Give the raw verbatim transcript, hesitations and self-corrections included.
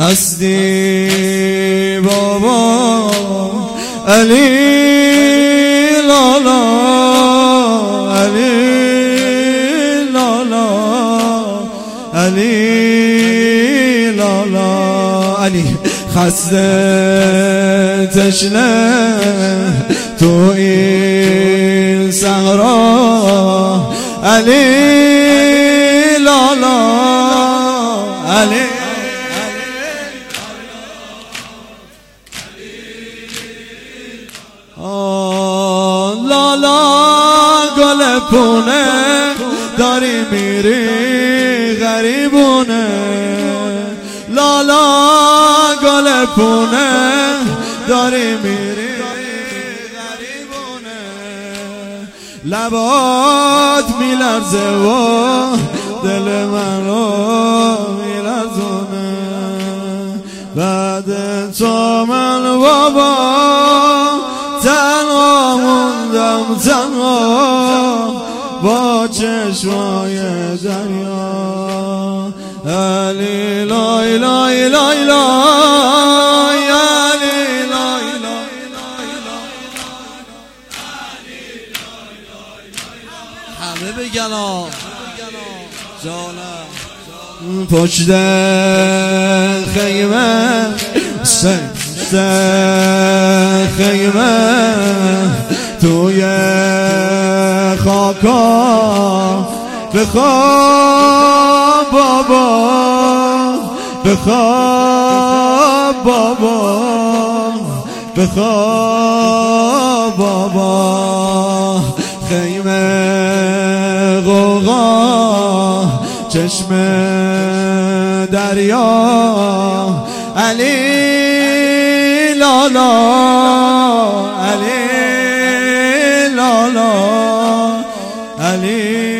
هستی بابا علی لالا علی لالا علی لالا علی خسته تشنه تو این صحرا علی لالا علی لالا گل پونه داری میری غریبونه لالا گل پونه داری میری غریبونه لبات میلرزه و دل من رو میلرزونه بعد تو من بابا تنها موندم تنها با چشمای دریا علی لای لای لای لای علی لای لای همه بگن جانم پشت خیمه سه خیمه توی خاکا بخواب بابا بخواب بابا بخواب بابا خیمه غوغا چشم دریا علی لالا علی لالا علی